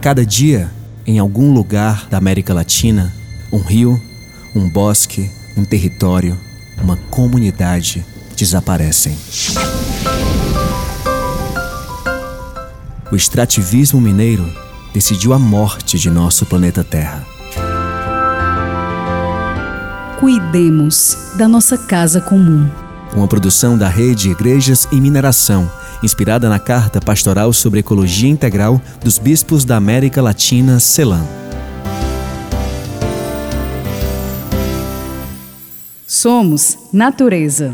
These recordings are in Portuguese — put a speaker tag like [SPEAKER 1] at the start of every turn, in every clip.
[SPEAKER 1] cada dia, em algum lugar da América Latina, um rio, um bosque, um território, uma comunidade desaparecem. O extrativismo mineiro decidiu a morte de nosso planeta Terra.
[SPEAKER 2] Cuidemos da nossa casa comum.
[SPEAKER 1] Uma produção da Rede Igrejas e Mineração, inspirada na Carta Pastoral sobre Ecologia Integral dos Bispos da América Latina, CELAM.
[SPEAKER 2] Somos natureza.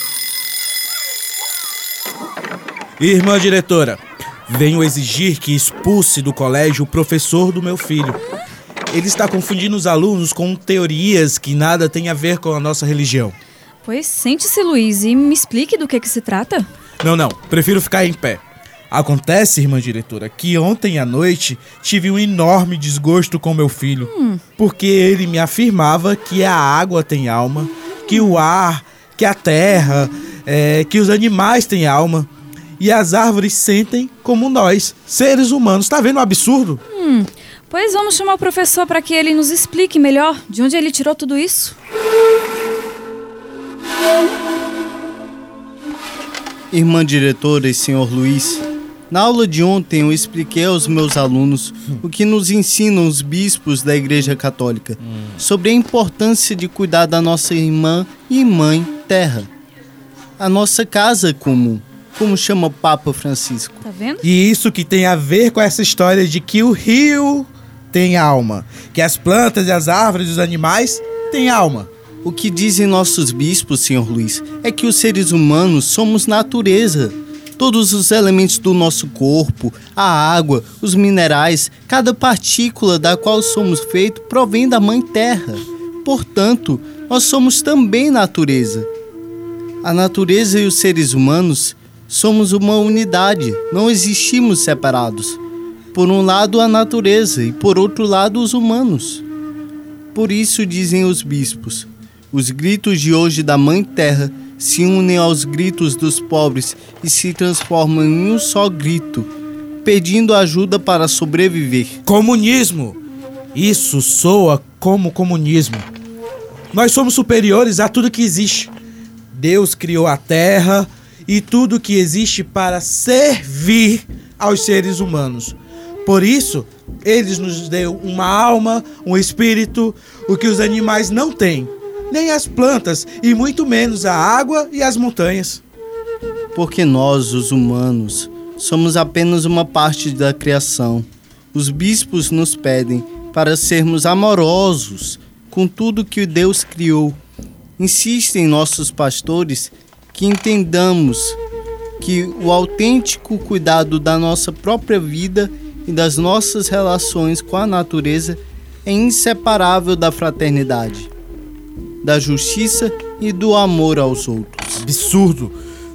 [SPEAKER 3] Irmã diretora, venho exigir que expulse do colégio o professor do meu filho. Ele está confundindo os alunos com teorias que nada têm a ver com a nossa religião.
[SPEAKER 4] Pois sente-se, Luiz, e me explique do que se trata.
[SPEAKER 3] Não, prefiro ficar em pé. Acontece, irmã diretora, que ontem à noite tive um enorme desgosto com meu filho. Porque ele me afirmava que a água tem alma, que o ar, que a terra, que os animais têm alma. E as árvores sentem como nós, seres humanos. Tá vendo o absurdo?
[SPEAKER 4] Pois vamos chamar o professor para que ele nos explique melhor de onde ele tirou tudo isso.
[SPEAKER 5] Irmã diretora e senhor Luiz, na aula de ontem eu expliquei aos meus alunos o que nos ensinam os bispos da Igreja Católica sobre a importância de cuidar da nossa irmã e mãe Terra, a nossa casa comum, como chama o Papa Francisco.
[SPEAKER 4] Tá vendo?
[SPEAKER 3] E isso que tem a ver com essa história de que o rio tem alma, que as plantas e as árvores e os animais têm alma.
[SPEAKER 5] O que dizem nossos bispos, senhor Luiz, é que os seres humanos somos natureza. Todos os elementos do nosso corpo, a água, os minerais, cada partícula da qual somos feitos provém da Mãe Terra. Portanto, nós somos também natureza. A natureza e os seres humanos somos uma unidade, não existimos separados. Por um lado a natureza e por outro lado os humanos. Por isso dizem os bispos, os gritos de hoje da Mãe Terra se unem aos gritos dos pobres e se transformam em um só grito, pedindo ajuda para sobreviver.
[SPEAKER 3] Comunismo! Isso soa como comunismo. Nós somos superiores a tudo que existe. Deus criou a terra e tudo que existe para servir aos seres humanos. Por isso, Ele nos deu uma alma, um espírito, o que os animais não têm, nem as plantas e muito menos a água e as montanhas.
[SPEAKER 5] Porque nós, os humanos, somos apenas uma parte da criação. Os bispos nos pedem para sermos amorosos com tudo que Deus criou. Insistem nossos pastores que entendamos que o autêntico cuidado da nossa própria vida e das nossas relações com a natureza é inseparável da fraternidade, da justiça e do amor aos outros.
[SPEAKER 3] Absurdo!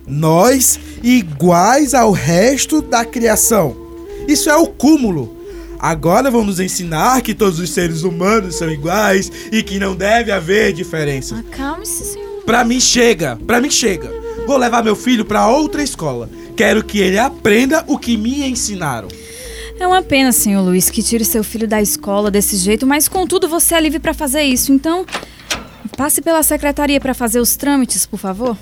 [SPEAKER 3] Nós iguais ao resto da criação. Isso é o cúmulo. Agora vão nos ensinar que todos os seres humanos são iguais e que não deve haver diferença.
[SPEAKER 4] Acalme-se, senhor.
[SPEAKER 3] Pra mim chega. Vou levar meu filho pra outra escola. Quero que ele aprenda o que me ensinaram.
[SPEAKER 4] É uma pena, senhor Luiz, que tire seu filho da escola desse jeito, mas contudo você é livre para fazer isso. Então, passe pela secretaria para fazer os trâmites, por favor.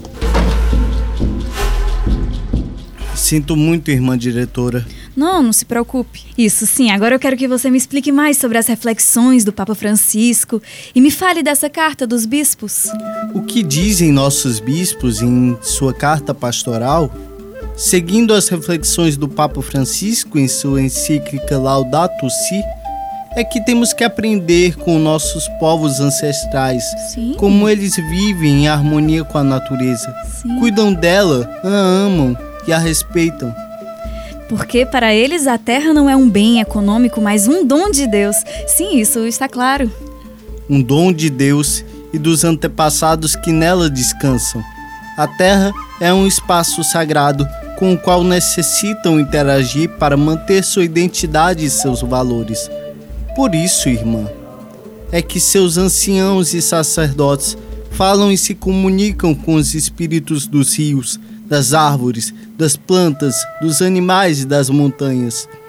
[SPEAKER 5] Sinto muito, irmã diretora.
[SPEAKER 4] Não se preocupe. Isso sim, agora eu quero que você me explique mais sobre as reflexões do Papa Francisco e me fale dessa carta dos bispos.
[SPEAKER 5] O que dizem nossos bispos em sua carta pastoral? Seguindo as reflexões do Papa Francisco em sua encíclica Laudato Si, é que temos que aprender com nossos povos ancestrais,
[SPEAKER 4] Sim.
[SPEAKER 5] como eles vivem em harmonia com a natureza,
[SPEAKER 4] Sim.
[SPEAKER 5] cuidam dela, a amam e a respeitam.
[SPEAKER 4] Porque para eles a terra não é um bem econômico, mas um dom de Deus. Sim, isso está claro.
[SPEAKER 5] Um dom de Deus e dos antepassados que nela descansam. A terra é um espaço sagrado com o qual necessitam interagir para manter sua identidade e seus valores. Por isso, irmã, é que seus anciãos e sacerdotes falam e se comunicam com os espíritos dos rios, das árvores, das plantas, dos animais e das montanhas.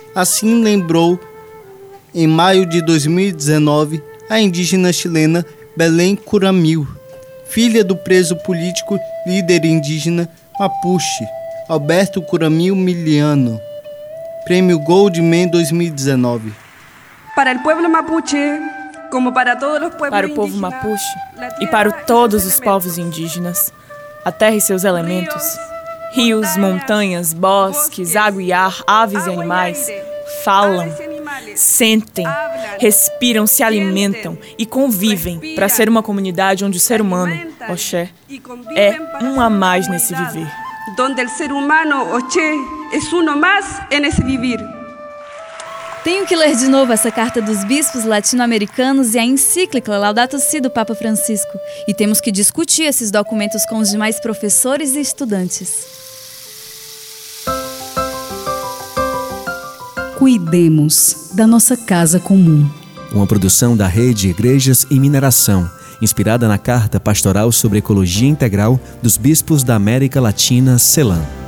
[SPEAKER 5] Assim lembrou, em maio de 2019, a indígena chilena Belém Curamil, filha do preso político líder indígena Mapuche, Alberto Curamil Miliano. Prêmio Goldman 2019.
[SPEAKER 6] Para o povo mapuche, como para todos os povos
[SPEAKER 7] Para o povo mapuche e para todos os povos indígenas, a terra e seus elementos, rios, montanhas, bosques, água e ar, aves e animais, falam, sentem, respiram, se alimentam e convivem para ser uma comunidade onde o ser humano, Oxé, é um a mais nesse viver.
[SPEAKER 6] Donde o ser humano, Oxé, é uno mais nesse viver.
[SPEAKER 4] Tenho que ler de novo essa carta dos bispos latino-americanos e a encíclica Laudato Si do Papa Francisco. E temos que discutir esses documentos com os demais professores e estudantes.
[SPEAKER 2] Cuidemos da nossa casa comum.
[SPEAKER 1] Uma produção da Rede Igrejas e Mineração, inspirada na Carta Pastoral sobre Ecologia Integral dos Bispos da América Latina, CELAM.